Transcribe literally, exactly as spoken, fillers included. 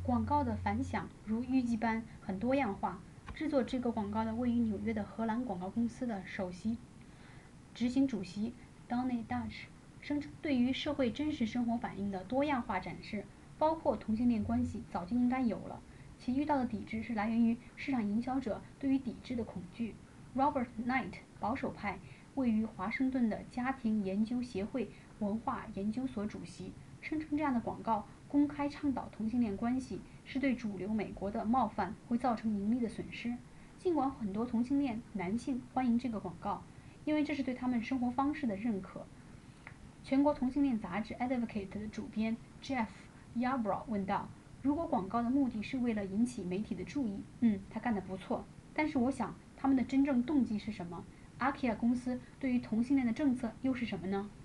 广告的反响如预计般很多样化。制作这个广告的位于纽约的荷兰广告公司的首席执行主席 Donny Dutch 声称，对于社会真实生活反映的多样化展示，包括同性恋关系，早就应该有了。其遇到的抵制是来源于市场营销者对于抵制的恐惧。Robert Knight 保守派，位于华盛顿的家庭研究协会文化研究所主席，声称这样的广告公开倡导同性恋关系是对主流美国的冒犯，会造成盈利的损失。尽管很多同性恋男性欢迎这个广告，因为这是对他们生活方式的认可。全国同性恋杂志 Advocate 的主编 Jeff Yarbrough 问道：“如果广告的目的是为了引起媒体的注意，嗯，他干得不错。但是我想，他们的真正动机是什么？阿基亚公司对于同性恋的政策又是什么呢？”